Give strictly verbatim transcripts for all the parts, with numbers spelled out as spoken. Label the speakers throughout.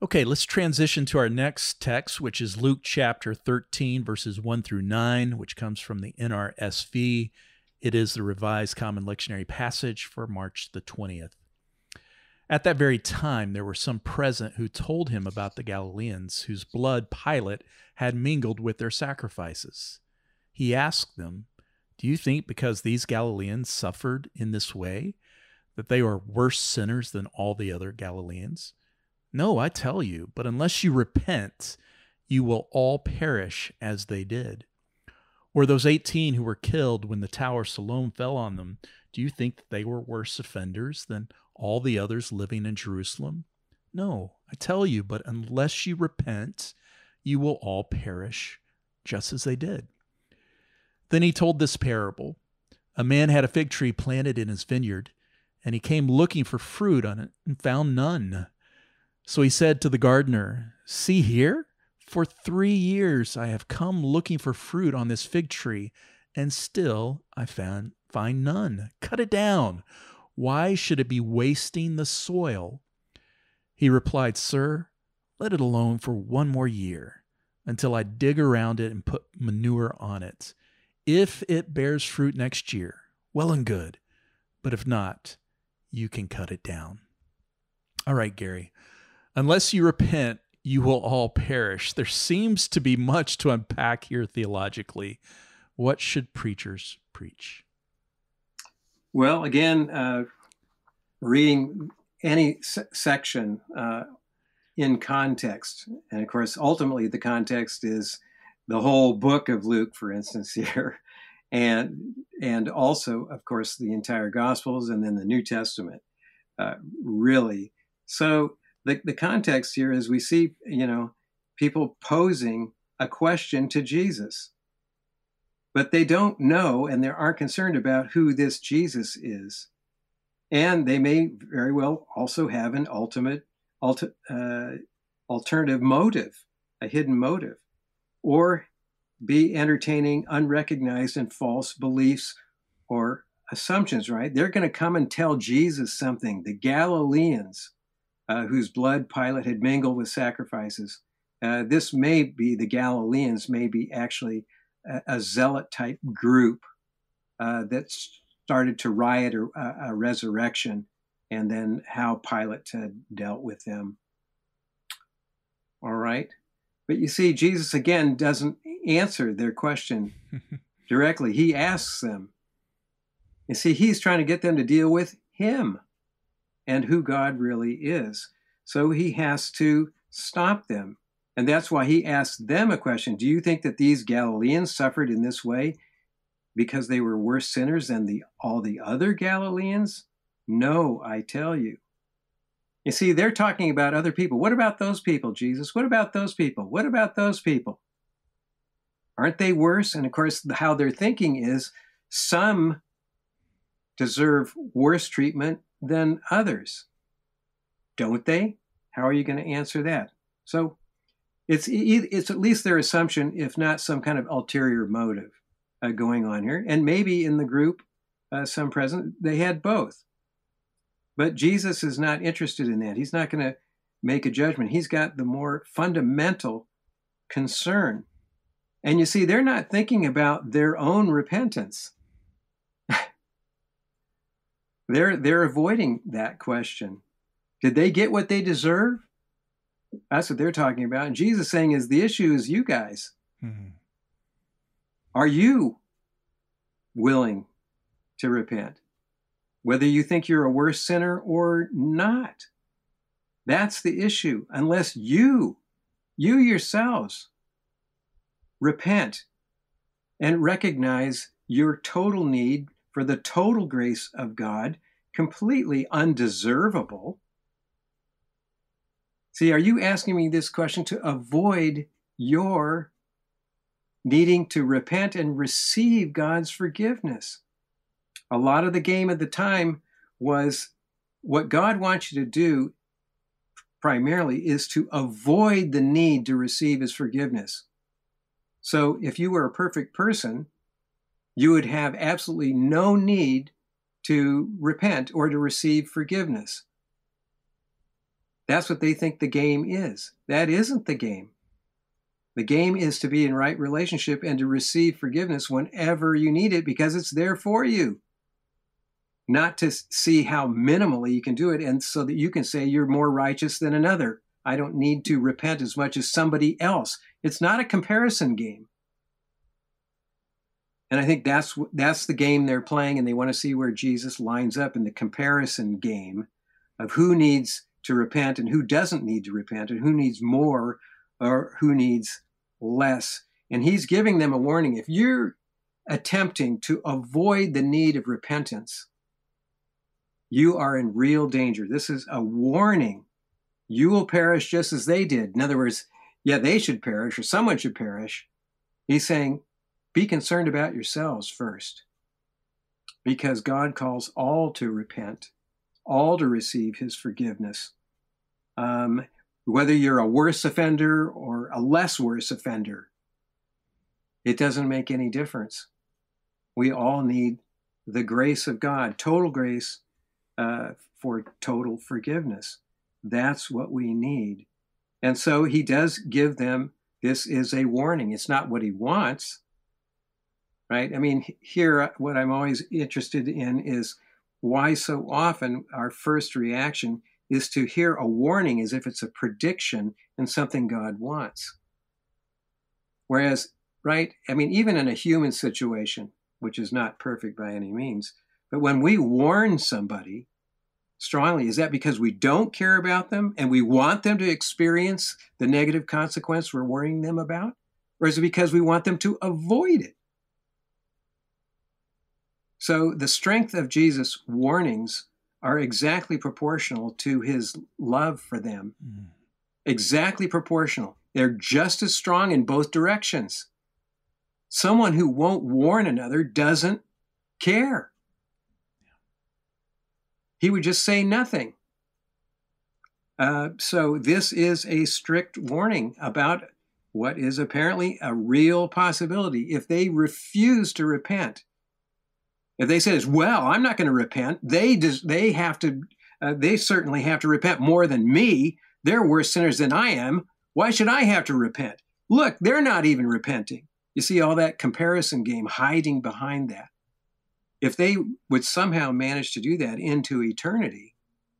Speaker 1: Okay, let's transition to our next text, which is Luke chapter thirteen, verses one through nine, which comes from the N R S V. It is the Revised Common Lectionary passage for March the twentieth. At that very time, there were some present who told him about the Galileans, whose blood Pilate had mingled with their sacrifices. He asked them, "Do you think because these Galileans suffered in this way, that they are worse sinners than all the other Galileans? No, I tell you, but unless you repent, you will all perish as they did. Or those eighteen who were killed when the Tower of Siloam fell on them, do you think that they were worse offenders than all the others living in Jerusalem? No, I tell you, but unless you repent, you will all perish just as they did." Then he told this parable. A man had a fig tree planted in his vineyard, and he came looking for fruit on it and found none. So he said to the gardener, "See here, for three years I have come looking for fruit on this fig tree, and still I found, find none. Cut it down. Why should it be wasting the soil?" He replied, "Sir, let it alone for one more year, until I dig around it and put manure on it. If it bears fruit next year, well and good. But if not, you can cut it down." All right, Gary. Unless you repent, you will all perish. There seems to be much to unpack here theologically. What should preachers preach?
Speaker 2: Well, again, uh, reading any se- section uh, in context, and of course, ultimately the context is the whole book of Luke, for instance, here, and and also, of course, the entire Gospels and then the New Testament, uh, really. So the, the context here is we see, you know, people posing a question to Jesus, but they don't know and they aren't concerned about who this Jesus is. And they may very well also have an ultimate, ulti- uh, alternative motive, a hidden motive, or be entertaining unrecognized and false beliefs or assumptions, right? They're going to come and tell Jesus something. The Galileans, uh, whose blood Pilate had mingled with sacrifices. Uh, this may be, the Galileans may be actually a, a zealot type group uh, that started to riot a, a resurrection, and then how Pilate had dealt with them. All right. But you see, Jesus, again, doesn't answer their question directly. He asks them. You see, he's trying to get them to deal with him and who God really is. So he has to stop them. And that's why he asked them a question. Do you think that these Galileans suffered in this way because they were worse sinners than the, all the other Galileans? No, I tell you. You see, they're talking about other people. What about those people, Jesus? What about those people? What about those people? Aren't they worse? And of course, how they're thinking is some deserve worse treatment than others. Don't they? How are you going to answer that? So it's it's at least their assumption, if not some kind of ulterior motive uh, going on here. And maybe in the group, uh, some present, they had both. But Jesus is not interested in that. He's not going to make a judgment. He's got the more fundamental concern. And you see, they're not thinking about their own repentance. they're they're avoiding that question. Did they get what they deserve? That's what they're talking about. And Jesus saying is the issue is you guys. Mm-hmm. Are you willing to repent? Whether you think you're a worse sinner or not. That's the issue. Unless you, you yourselves, repent and recognize your total need for the total grace of God, completely undeservable. See, are you asking me this question to avoid your needing to repent and receive God's forgiveness? A lot of the game at the time was what God wants you to do primarily is to avoid the need to receive his forgiveness. So if you were a perfect person, you would have absolutely no need to repent or to receive forgiveness. That's what they think the game is. That isn't the game. The game is to be in right relationship and to receive forgiveness whenever you need it because it's there for you. Not to see how minimally you can do it and so that you can say you're more righteous than another. I don't need to repent as much as somebody else. It's not a comparison game. And I think that's that's the game they're playing, and they want to see where Jesus lines up in the comparison game of who needs to repent and who doesn't need to repent and who needs more or who needs less. And he's giving them a warning. If you're attempting to avoid the need of repentance, you are in real danger. This is a warning. You will perish just as they did. In other words, yeah, they should perish or someone should perish. He's saying, be concerned about yourselves first, because God calls all to repent, all to receive his forgiveness. Um, whether you're a worse offender or a less worse offender, it doesn't make any difference. We all need the grace of God, total grace uh, for total forgiveness. That's what we need. And so he does give them, this is a warning. It's not what he wants, right? I mean, here, what I'm always interested in is why so often our first reaction is to hear a warning as if it's a prediction and something God wants. Whereas, right, I mean, even in a human situation, which is not perfect by any means, but when we warn somebody strongly, is that because we don't care about them and we want them to experience the negative consequence we're worrying them about? Or is it because we want them to avoid it? So the strength of Jesus' warnings are exactly proportional to his love for them. Mm. Exactly proportional. They're just as strong in both directions. Someone who won't warn another doesn't care. He would just say nothing. Uh, so this is a strict warning about what is apparently a real possibility. If they refuse to repent, if they say, well, I'm not going to repent, they just, they have to, uh, they certainly have to repent more than me. They're worse sinners than I am. Why should I have to repent? Look, they're not even repenting. You see all that comparison game hiding behind that. If they would somehow manage to do that into eternity,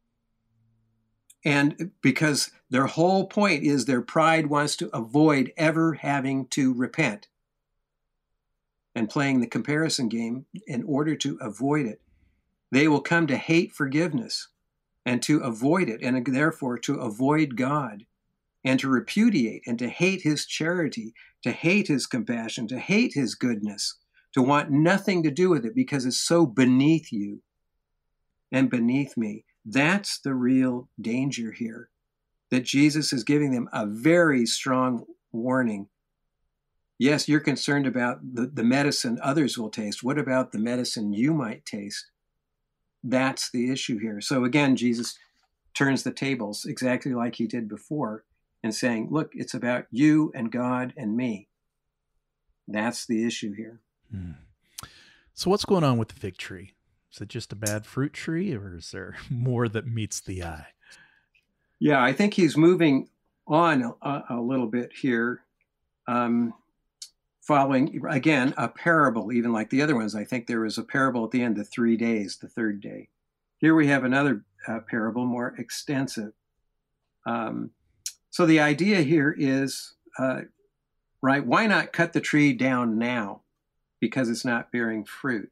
Speaker 2: and because their whole point is their pride wants to avoid ever having to repent and playing the comparison game in order to avoid it, they will come to hate forgiveness and to avoid it, and therefore to avoid God and to repudiate and to hate his charity, to hate his compassion, to hate his goodness, to want nothing to do with it because it's so beneath you and beneath me. That's the real danger here, that Jesus is giving them a very strong warning. Yes, you're concerned about the, the medicine others will taste. What about the medicine you might taste? That's the issue here. So again, Jesus turns the tables exactly like he did before and saying, look, it's about you and God and me. That's the issue here.
Speaker 1: Hmm. So what's going on with the fig tree? Is it just a bad fruit tree, or is there more that meets the eye?
Speaker 2: Yeah, I think he's moving on a, a little bit here, um, following, again, a parable, even like the other ones. I think there was a parable at the end, the three days, the third day. Here we have another uh, parable, more extensive. Um, so the idea here is, uh, right, why not cut the tree down now? Because it's not bearing fruit.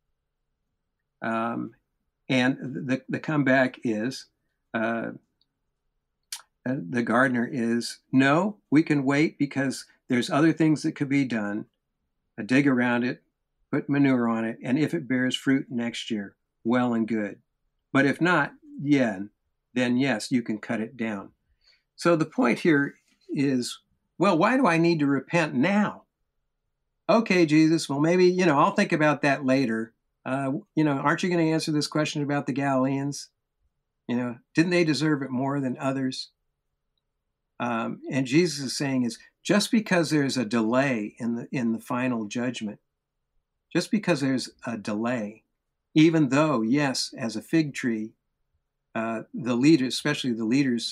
Speaker 2: Um, and the, the comeback is, uh, the gardener is, no, we can wait because there's other things that could be done. A dig around it, put manure on it, and if it bears fruit next year, well and good. But if not, yeah, then yes, you can cut it down. So the point here is, well, why do I need to repent now? Okay, Jesus, well, maybe, you know, I'll think about that later. Uh, you know, aren't you going to answer this question about the Galileans? You know, didn't they deserve it more than others? Um, and Jesus is saying is, just because there's a delay in the in the final judgment, just because there's a delay, even though, yes, as a fig tree, uh, the leaders, especially the leaders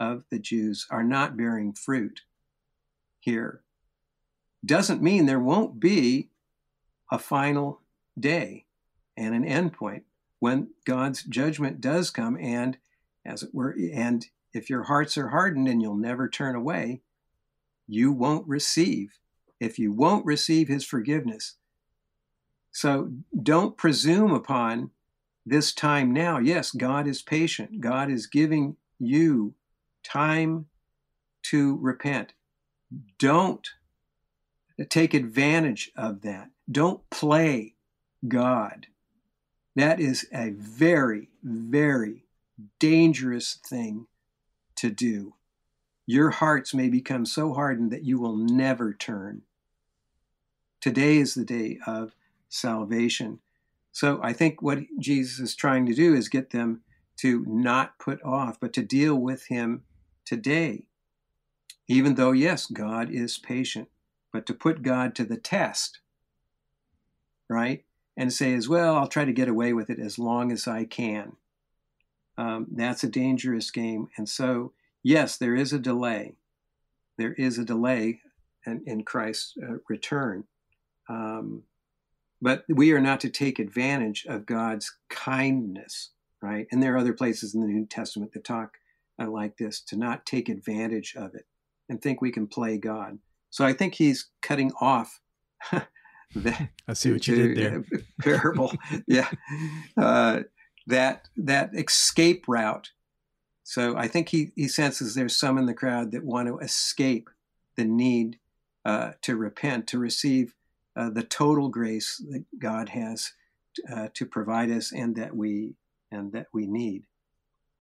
Speaker 2: of the Jews are not bearing fruit here. Doesn't mean there won't be a final day and an end point when God's judgment does come, and as it were, and if your hearts are hardened and you'll never turn away, you won't receive. If you won't receive his forgiveness. So don't presume upon this time now. Yes, God is patient. God is giving you time to repent. Don't take advantage of that. Don't play God. That is a very, very dangerous thing to do. Your hearts may become so hardened that you will never turn. Today is the day of salvation. So I think what Jesus is trying to do is get them to not put off, but to deal with him today. Even though, yes, God is patient, but to put God to the test, right? And say as well, I'll try to get away with it as long as I can. Um, that's a dangerous game. And so, yes, there is a delay. There is a delay in, in Christ's uh, return. Um, but we are not to take advantage of God's kindness, right? And there are other places in the New Testament that talk uh, like this, to not take advantage of it and think we can play God. So I think he's cutting off the,
Speaker 1: I see what you did there.
Speaker 2: Uh, parable. yeah. Uh, that, that escape route. So I think he, he senses there's some in the crowd that want to escape the need uh, to repent, to receive uh, the total grace that God has uh, to provide us and that we and that we need.